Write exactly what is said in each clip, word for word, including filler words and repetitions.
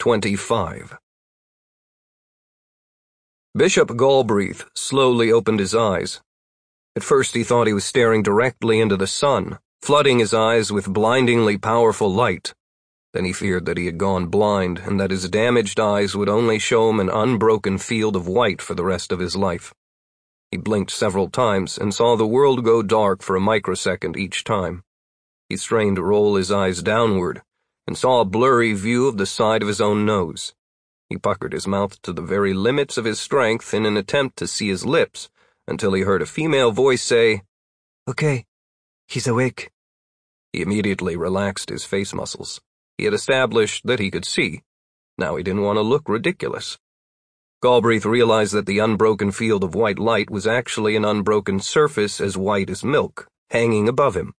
twenty-five. Bishop Galbraith slowly opened his eyes. At first he thought he was staring directly into the sun, flooding his eyes with blindingly powerful light. Then he feared that he had gone blind and that his damaged eyes would only show him an unbroken field of white for the rest of his life. He blinked several times and saw the world go dark for a microsecond each time. He strained to roll his eyes downward and saw a blurry view of the side of his own nose. He puckered his mouth to the very limits of his strength in an attempt to see his lips, until he heard a female voice say, "Okay, he's awake." He immediately relaxed his face muscles. He had established that he could see. Now he didn't want to look ridiculous. Galbraith realized that the unbroken field of white light was actually an unbroken surface as white as milk, hanging above him.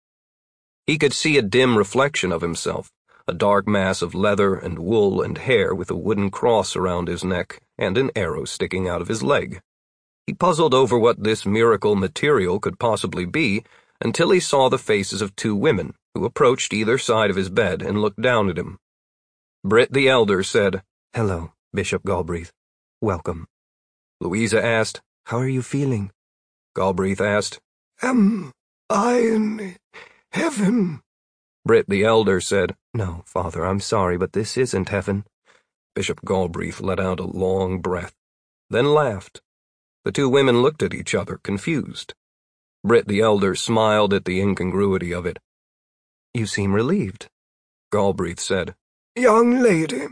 He could see a dim reflection of himself, a dark mass of leather and wool and hair with a wooden cross around his neck and an arrow sticking out of his leg. He puzzled over what this miracle material could possibly be until he saw the faces of two women who approached either side of his bed and looked down at him. Britt the elder said, "Hello, Bishop Galbraith. Welcome." Louisa asked, "How are you feeling?" Galbraith asked, "Am I in heaven?" Britt the elder said, "No, Father, I'm sorry, but this isn't heaven." Bishop Galbraith let out a long breath, then laughed. The two women looked at each other, confused. Britt the elder smiled at the incongruity of it. "You seem relieved," Galbraith said. "Young lady,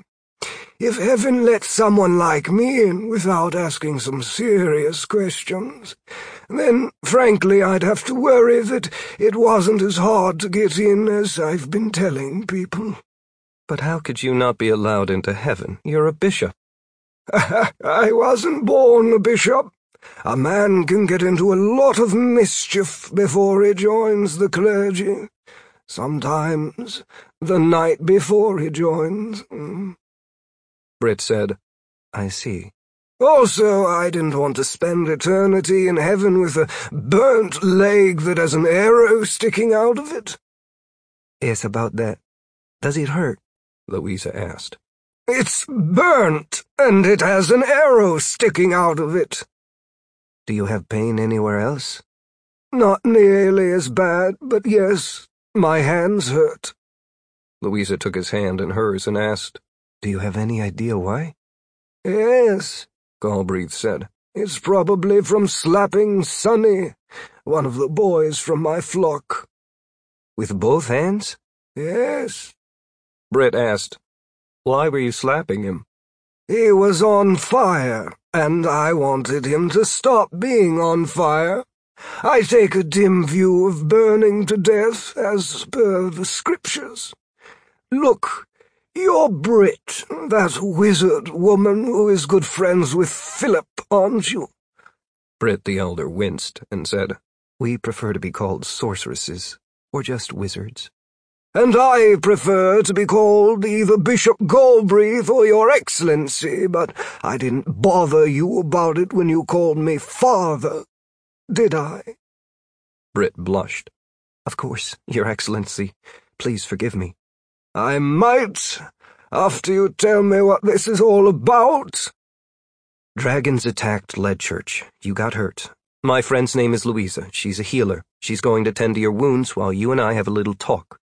if heaven let someone like me in without asking some serious questions, then, frankly, I'd have to worry that it wasn't as hard to get in as I've been telling people." "But how could you not be allowed into heaven? You're a bishop." "I wasn't born a bishop. A man can get into a lot of mischief before he joins the clergy. Sometimes the night before he joins." Britt said, "I see." "Also, I didn't want to spend eternity in heaven with a burnt leg that has an arrow sticking out of it." "Yes, about that. Does it hurt?" Louisa asked. "It's burnt, and it has an arrow sticking out of it." "Do you have pain anywhere else?" "Not nearly as bad, but yes, my hands hurt." Louisa took his hand in hers and asked, "Do you have any idea why?" "Yes," Galbraith said. "It's probably from slapping Sonny, one of the boys from my flock." "With both hands?" "Yes." Britt asked, "Why were you slapping him?" "He was on fire, and I wanted him to stop being on fire. I take a dim view of burning to death, as per the scriptures. Look, you're Britt, that wizard woman who is good friends with Philip, aren't you?" Britt the elder winced and said, "We prefer to be called sorceresses, or just wizards." "And I prefer to be called either Bishop Galbraith or Your Excellency, but I didn't bother you about it when you called me Father, did I?" Britt blushed. "Of course, Your Excellency. Please forgive me." "I might, after you tell me what this is all about." "Dragons attacked Leadchurch. You got hurt. My friend's name is Louisa. She's a healer. She's going to tend to your wounds while you and I have a little talk."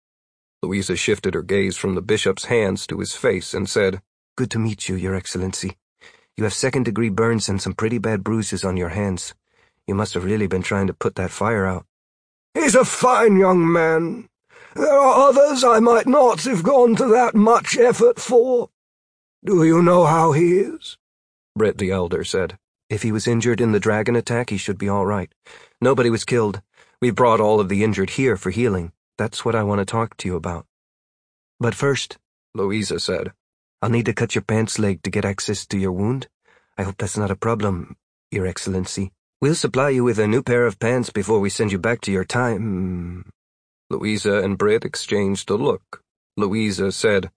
Louisa shifted her gaze from the bishop's hands to his face and said, "Good to meet you, Your Excellency. You have second-degree burns and some pretty bad bruises on your hands. You must have really been trying to put that fire out." "He's a fine young man. There are others I might not have gone to that much effort for. Do you know how he is?" Britt the elder said. "If he was injured in the dragon attack, he should be all right. Nobody was killed. We brought all of the injured here for healing. That's what I want to talk to you about. But first," Louisa said, "I'll need to cut your pants leg to get access to your wound. I hope that's not a problem, Your Excellency. We'll supply you with a new pair of pants before we send you back to your time." Louisa and Britt exchanged a look. Louisa said,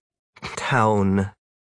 "Town."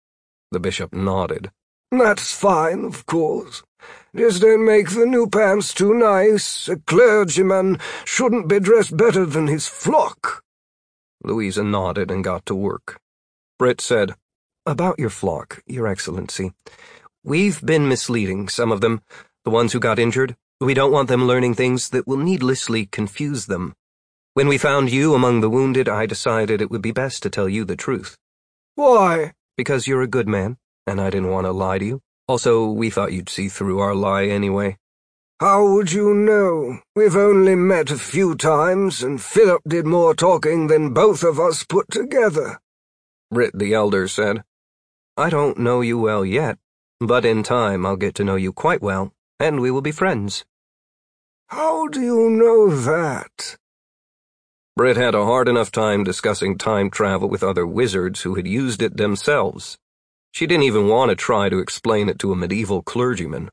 The bishop nodded. "That's fine, of course. Just don't make the new pants too nice. A clergyman shouldn't be dressed better than his flock." Louisa nodded and got to work. Britt said, About your flock, Your Excellency. We've been misleading some of them, the ones who got injured. We don't want them learning things that will needlessly confuse them. When we found you among the wounded, I decided it would be best to tell you the truth. Why? Because you're a good man, and I didn't want to lie to you. Also, we thought you'd see through our lie anyway. How would you know? We've only met a few times, and Philip did more talking than both of us put together. Britt the Elder said. I don't know you well yet, but in time I'll get to know you quite well, and we will be friends. How do you know that? Britt had a hard enough time discussing time travel with other wizards who had used it themselves. She didn't even want to try to explain it to a medieval clergyman.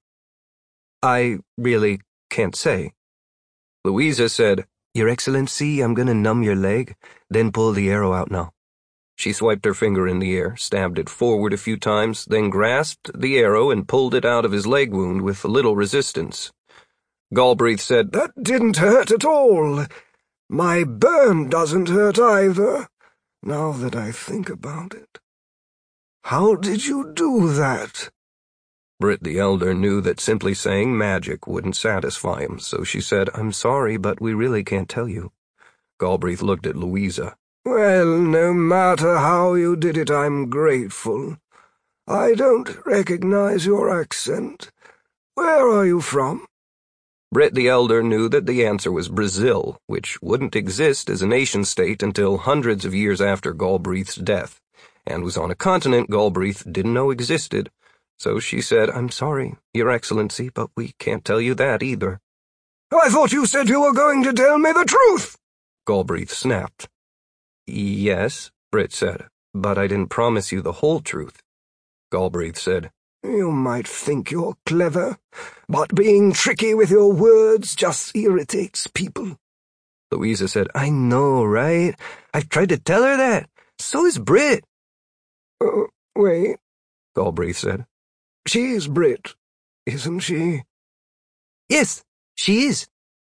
I really can't say. Louisa said, Your Excellency, I'm gonna numb your leg, then pull the arrow out now. She swiped her finger in the air, stabbed it forward a few times, then grasped the arrow and pulled it out of his leg wound with little resistance. Galbraith said, That didn't hurt at all. My burn doesn't hurt either, now that I think about it. How did you do that? Britt the Elder knew that simply saying magic wouldn't satisfy him, so she said, I'm sorry, but we really can't tell you. Galbraith looked at Louisa. Well, no matter how you did it, I'm grateful. I don't recognize your accent. Where are you from? Britt the Elder knew that the answer was Brazil, which wouldn't exist as a nation-state until hundreds of years after Galbraith's death, and was on a continent Galbraith didn't know existed, so she said, I'm sorry, Your Excellency, but we can't tell you that either. I thought you said you were going to tell me the truth! Galbraith snapped. Yes, Britt said, but I didn't promise you the whole truth. Galbraith said, You might think you're clever, but being tricky with your words just irritates people. Louisa said, I know, right? I've tried to tell her that. So is Britt. Uh, wait, Galbraith said. She's Britt, isn't she? Yes, she is.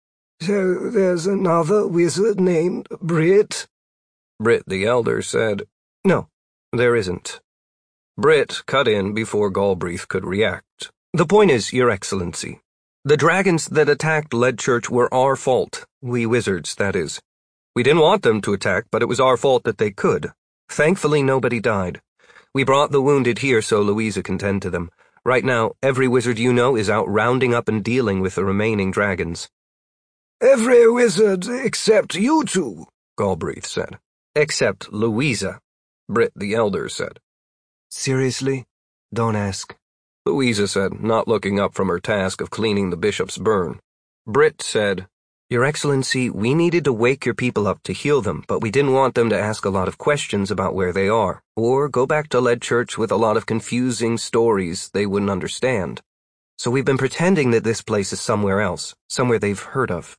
So there's another wizard named Britt? Britt the Elder said, No, there isn't. Britt cut in before Galbraith could react. The point is, Your Excellency, the dragons that attacked Leadchurch were our fault. We wizards, that is. We didn't want them to attack, but it was our fault that they could. Thankfully, nobody died. We brought the wounded here so Louisa can tend to them. Right now, every wizard you know is out rounding up and dealing with the remaining dragons. Every wizard except you two, Galbraith said. Except Louisa, Britt the Elder said. Seriously? Don't ask. Louisa said, not looking up from her task of cleaning the bishop's burn. Britt said, Your Excellency, we needed to wake your people up to heal them, but we didn't want them to ask a lot of questions about where they are, or go back to Leadchurch with a lot of confusing stories they wouldn't understand. So we've been pretending that this place is somewhere else, somewhere they've heard of.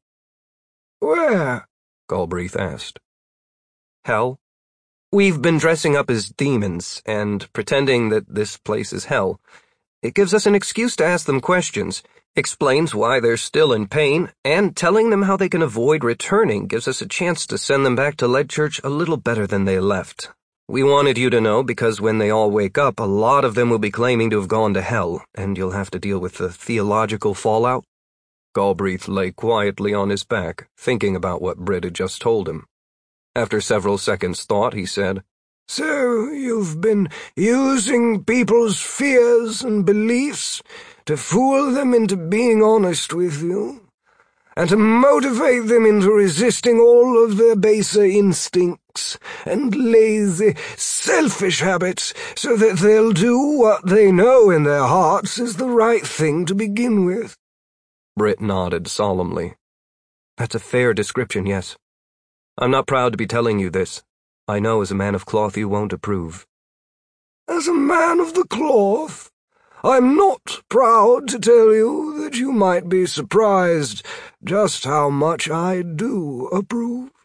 Where? Galbraith asked. Hell? We've been dressing up as demons and pretending that this place is hell. It gives us an excuse to ask them questions, explains why they're still in pain, and telling them how they can avoid returning gives us a chance to send them back to Leadchurch a little better than they left. We wanted you to know because when they all wake up, a lot of them will be claiming to have gone to hell, and you'll have to deal with the theological fallout. Galbraith lay quietly on his back, thinking about what Britt had just told him. After several seconds' thought, he said, So you've been using people's fears and beliefs to fool them into being honest with you, and to motivate them into resisting all of their baser instincts and lazy, selfish habits so that they'll do what they know in their hearts is the right thing to begin with. Britt nodded solemnly. That's a fair description, yes. I'm not proud to be telling you this. I know as a man of cloth you won't approve. As a man of the cloth, I'm not proud to tell you that you might be surprised just how much I do approve.